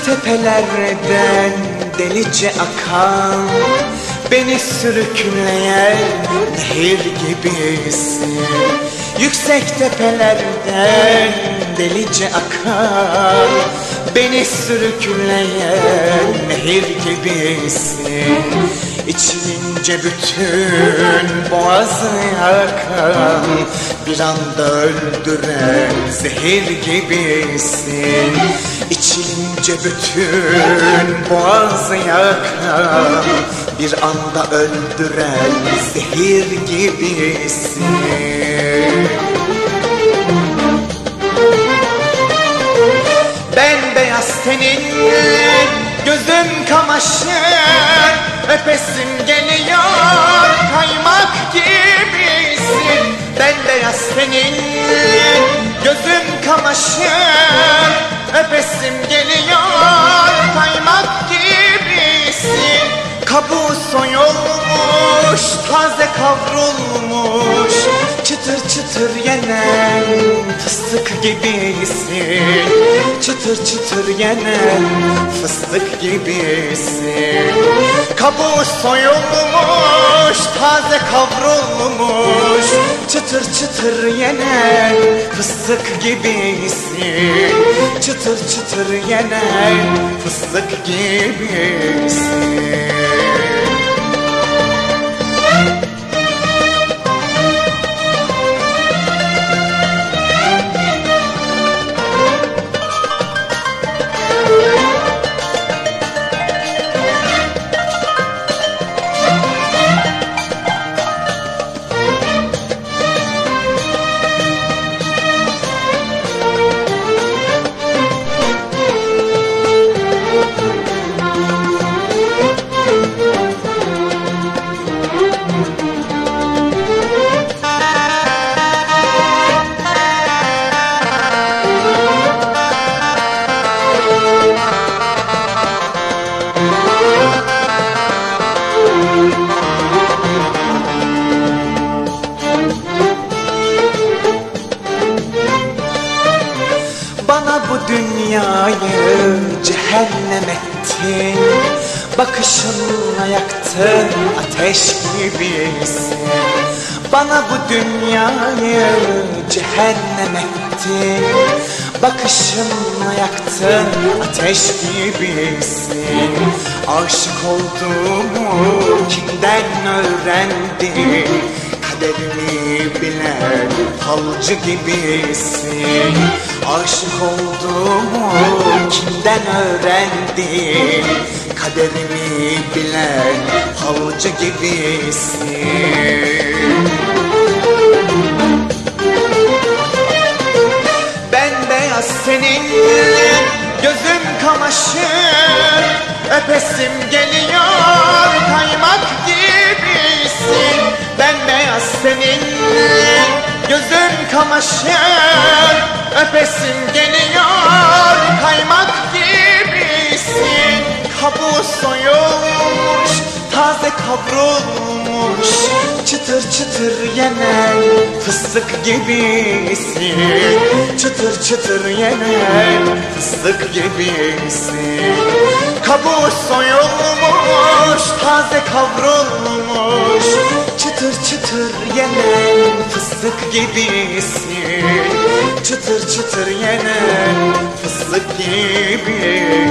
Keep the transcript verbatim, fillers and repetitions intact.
tepelerden delice akan, beni sürükleyen nehir gibisin. Yüksek tepelerden delice akan, beni sürükleyen nehir gibisin. İçilince bütün boğazı yakan, bir anda öldüren zehir gibisin. İçilince bütün boğazı yakan, bir anda öldüren zehir gibisin. Bembeyaz teninle gözüm kamaşır, öpesim geliyor kaymak gibisin. Bembeyaz teninle gözüm kamaşır, öpesim geliyor kaymak gibisin. Kabuğu soyulmuş, taze kavrulmuş, çıtır çıtır yenen fıstık gibisin. Çıtır çıtır yenen fıstık gibisin. Kabuğu soyulmuş, taze kavrulmuş, çıtır çıtır yenen fıstık gibisin. Çıtır çıtır yenen fıstık gibisin. Bana bu dünyayı cehennem ettin, bakışınla yaktın ateş gibisin. Bana bu dünyayı cehennem ettin, bakışınla yaktın ateş gibisin. Aşık olduğumu kimden öğrendin, kaderimi bilen falcı gibisin. Aşık olduğumu kimden öğrendin, kaderimi bilen falcı gibisin. Bembeyaz seninle gözüm kamaşır, öpesim geliyor kaymak gibisin. Bembeyaz seninle gözüm kamaşır, öpesim geliyor kaymak gibisin. Kabuğu soyulmuş, taze kavrulmuş, çıtır çıtır yenen fıstık gibisin. Çıtır çıtır yenen fıstık gibisin. Kabuğu soyulmuş, taze kavrulmuş, çıtır çıtır yenen fıstık gibisin. Çıtır çıtır yenen fıstık gibisin.